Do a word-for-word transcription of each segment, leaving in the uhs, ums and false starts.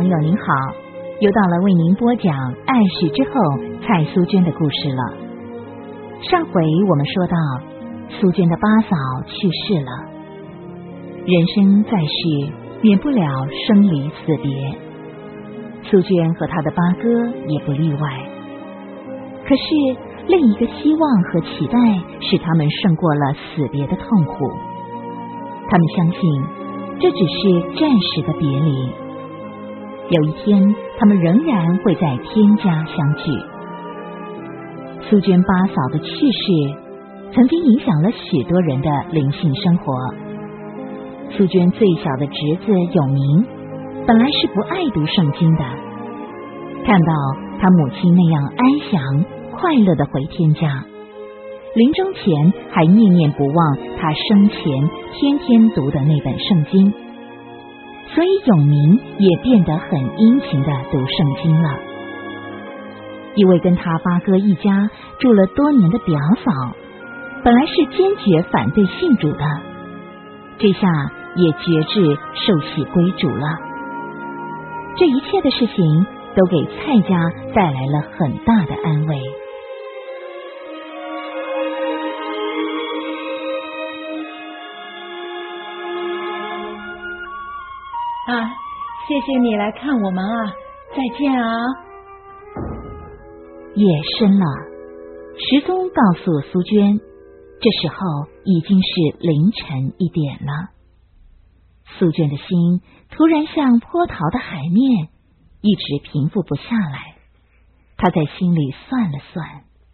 朋友您好，又到了为您播讲爱是之后蔡苏娟的故事了。上回我们说到苏娟的八嫂去世了，人生在世免不了生离死别，苏娟和她的八哥也不例外。可是另一个希望和期待使他们胜过了死别的痛苦，他们相信这只是暂时的别离，有一天他们仍然会在天家相聚。苏娟八嫂的去世曾经影响了许多人的灵性生活。苏娟最小的侄子永明本来是不爱读圣经的，看到他母亲那样安详快乐的回天家，临终前还念念不忘他生前天天读的那本圣经，所以永明也变得很殷勤的读圣经了。一位跟他八哥一家住了多年的表嫂，本来是坚决反对信主的，这下也决志受洗归主了。这一切的事情都给蔡家带来了很大的安慰。 啊，谢谢你来看我们啊，再见啊。 夜深了，时钟告诉苏娟，这时候已经是凌晨一点了。苏娟的心突然像波涛的海面，一直平复不下来。她在心里算了算，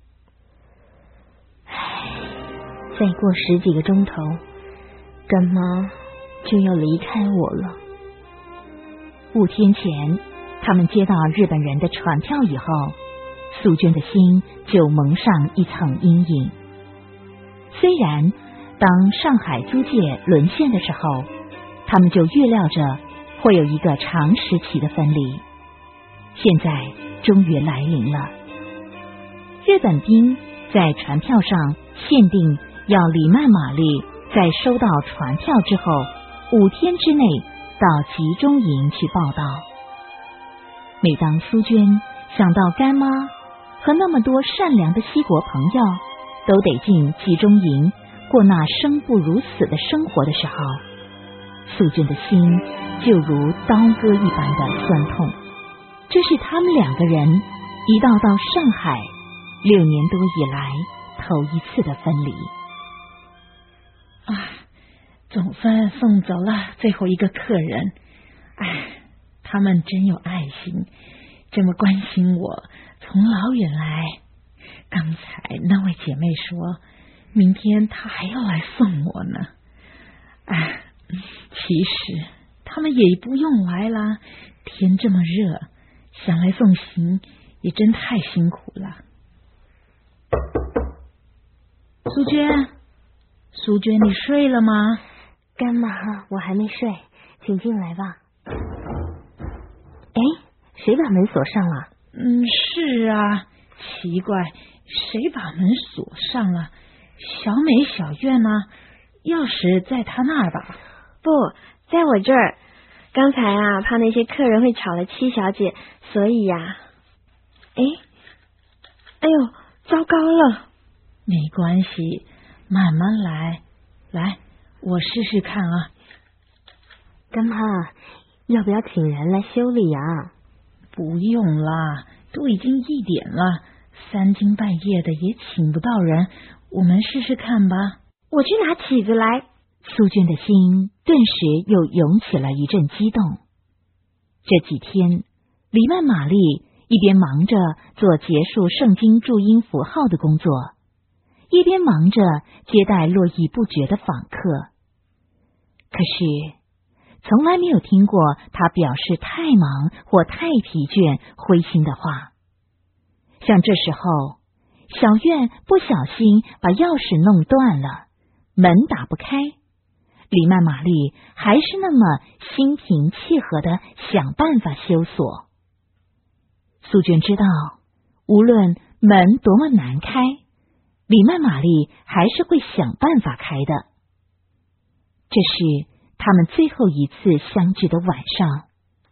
唉，再过十几个钟头，干妈就要离开我了。五天前，他们接到日本人的传票以后，苏娟的心就蒙上一层阴影。虽然当上海租界沦陷的时候，他们就预料着会有一个长时期的分离，现在终于来临了。日本兵在传票上限定要李曼玛丽在收到传票之后五天之内到集中营去报道。每当苏娟想到干妈和那么多善良的西国朋友都得进集中营过那生不如死的生活的时候，苏娟的心就如刀割一般的酸痛。这是他们两个人一道到上海六年多以来头一次的分离。 啊，总算送走了最后一个客人，哎，他们真有爱心，这么关心我，从老远来。刚才那位姐妹说，明天她还要来送我呢。哎，其实他们也不用来啦，天这么热，想来送行也真太辛苦了。苏娟，苏娟，你睡了吗？ 干妈，我还没睡，请进来吧。哎，谁把门锁上了？ 嗯，是啊，奇怪，谁把门锁上了？小美、小月呢？钥匙在她那儿吧？ 不在我这儿。刚才啊，怕那些客人会吵了七小姐，所以呀、啊，哎，哎呦，糟糕了！ 没关系，慢慢来，来，我试试看啊。 干妈，要不要请人来修理呀？ 不用啦，都已经一点了，三更半夜的也请不到人，我们试试看吧。 我去拿起子来。 苏娟的心顿时又涌起了一阵激动。这几天，李曼玛丽一边忙着做结束圣经注音符号的工作，一边忙着接待络绎不绝的访客。可是从来没有听过他表示太忙或太疲倦灰心的话。像这时候，小院不小心把钥匙弄断了，门打不开，李曼玛丽还是那么心平气和的想办法修锁。苏娟知道，无论门多么难开，李曼玛丽还是会想办法开的。这是他们最后一次相聚的晚上，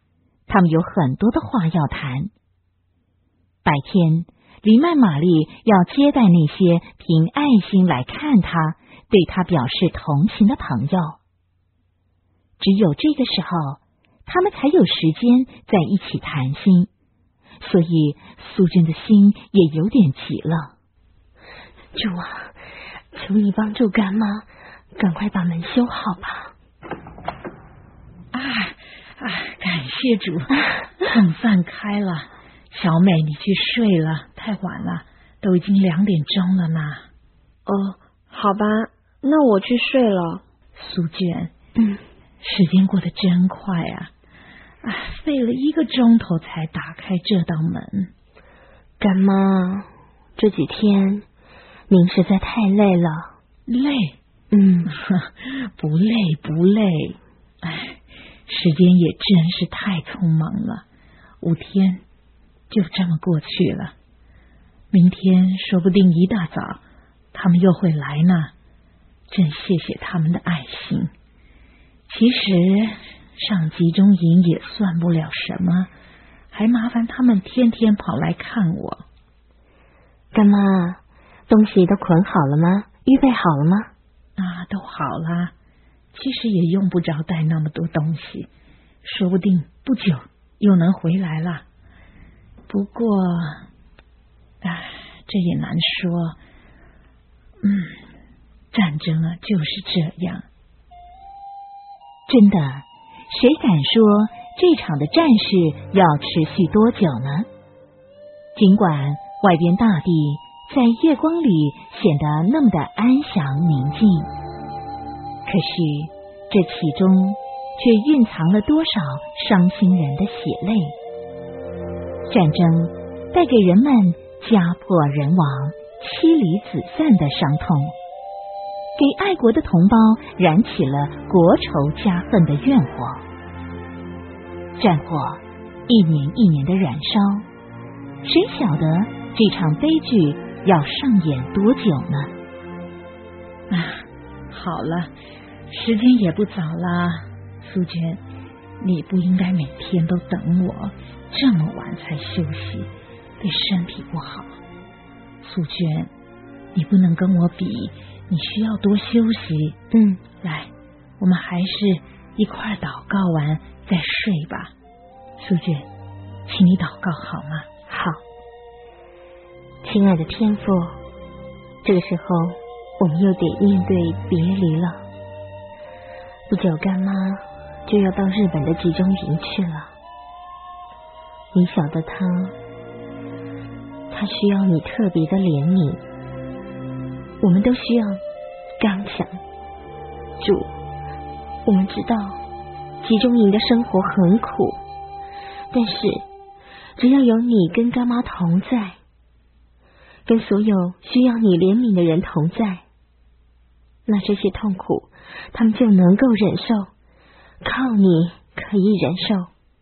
他们有很多的话要谈。白天，黎曼玛丽要接待那些凭爱心来看他、对他表示同情的朋友。只有这个时候，他们才有时间在一起谈心，所以苏娟的心也有点急了。 主啊，求你帮助干妈，赶快把门修好吧。 啊啊！感谢主，总算开了。小美，你去睡了，太晚了，都已经两点钟了呢。 哦，好吧，那我去睡了。 苏娟， 嗯， 时间过得真快啊！啊，费了一个钟头才打开这道门。 干妈，这几天您实在太累了。 累？ 嗯， 不累不累。哎，时间也真是太匆忙了，五天就这么过去了。明天说不定一大早他们又会来呢，真谢谢他们的爱心。其实上集中营也算不了什么，还麻烦他们天天跑来看我。 干妈，东西都捆好了吗？预备好了吗？ 啊，都好了。其实也用不着带那么多东西，说不定不久又能回来了。不过，唉，这也难说。嗯，战争啊，就是这样。 真的，谁敢说这场的战事要持续多久呢？尽管外边大地在月光里显得那么的安详宁静，可是这其中却蕴藏了多少伤心人的血泪。战争带给人们家破人亡、妻离子散的伤痛，给爱国的同胞燃起了国仇家恨的怨火。战火一年一年的燃烧，谁晓得这场悲剧要上演多久呢？ 啊，好了，时间也不早了，苏娟，你不应该每天都等我这么晚才休息，对身体不好。苏娟，你不能跟我比，你需要多休息。 嗯， 来，我们还是一块祷告完再睡吧。苏娟，请你祷告好吗？ 好。亲爱的天父，这个时候我们又得面对别离了。不久干妈就要到日本的集中营去了，你晓得他他需要你特别的怜悯，我们都需要刚强。主，我们知道集中营的生活很苦，但是只要有你跟干妈同在，跟所有需要你怜悯的人同在，那这些痛苦他们就能够忍受，靠你可以忍受。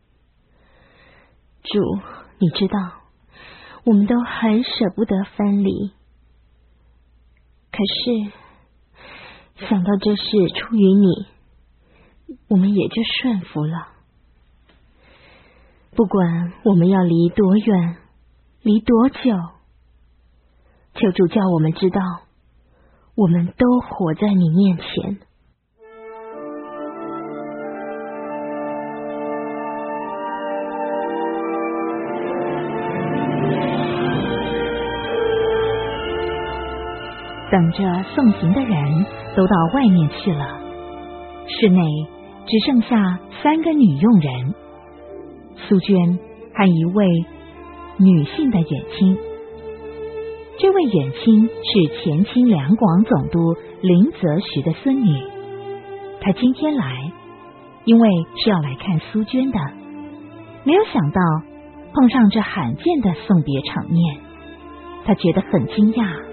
主，你知道我们都很舍不得分离，可是想到这事出于你，我们也就顺服了。不管我们要离多远，离多久，求主叫我们知道，我们都活在你面前。 等着送行的人都到外面去了，室内只剩下三个女佣人，苏娟和一位女性的远亲。这位远亲是前清两广总督林则徐的孙女，她今天来，因为是要来看苏娟的，没有想到碰上这罕见的送别场面，她觉得很惊讶。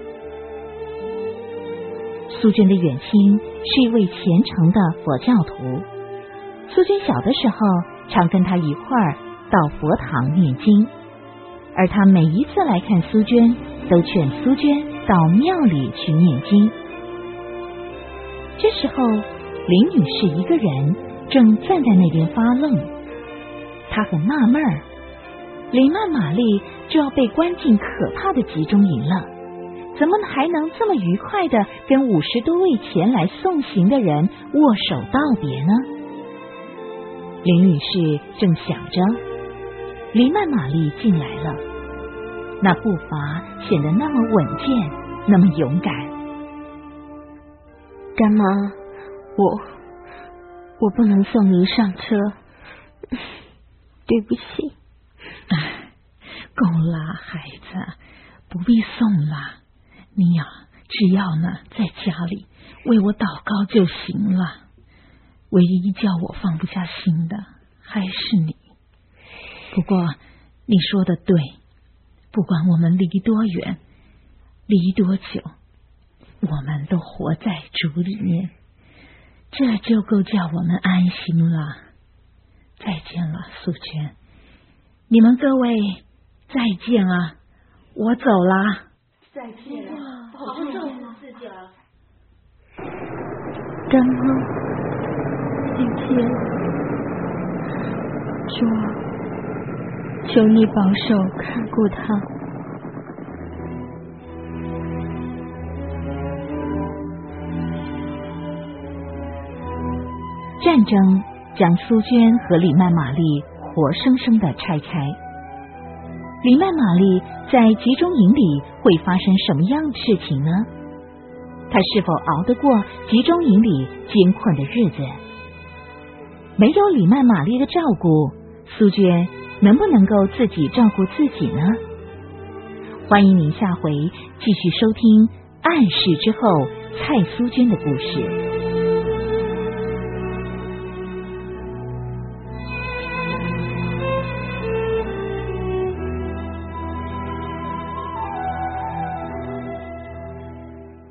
苏娟的远亲是一位虔诚的佛教徒，苏娟小的时候常跟他一块儿到佛堂念经，而他每一次来看苏娟，都劝苏娟到庙里去念经。这时候林女士一个人正站在那边发愣，她他很纳闷儿，林曼玛丽就要被关进可怕的集中营了，怎么还能这么愉快的跟五十多位前来送行的人握手道别呢？林女士正想着，林曼玛丽进来了，那步伐显得那么稳健，那么勇敢。 干妈，我我不能送您上车，对不起。 哎，够了，孩子，不必送了。你呀、啊，只要呢在家里为我祷告就行了。唯一叫我放不下心的还是你。不过你说的对，不管我们离多远，离多久，我们都活在主里面，这就够叫我们安心了。再见了，素娟，你们各位再见啊，我走啦。 再见了，保重自己啊。 干妈，再见。主啊，求你保守看顾他。 战争将苏娟和李曼玛丽活生生的拆开。李曼玛丽在集中营里会发生什么样的事情呢？她是否熬得过集中营里艰困的日子？没有李曼玛丽的照顾，苏娟能不能够自己照顾自己呢？欢迎您下回继续收听《暗示之后》蔡苏娟的故事。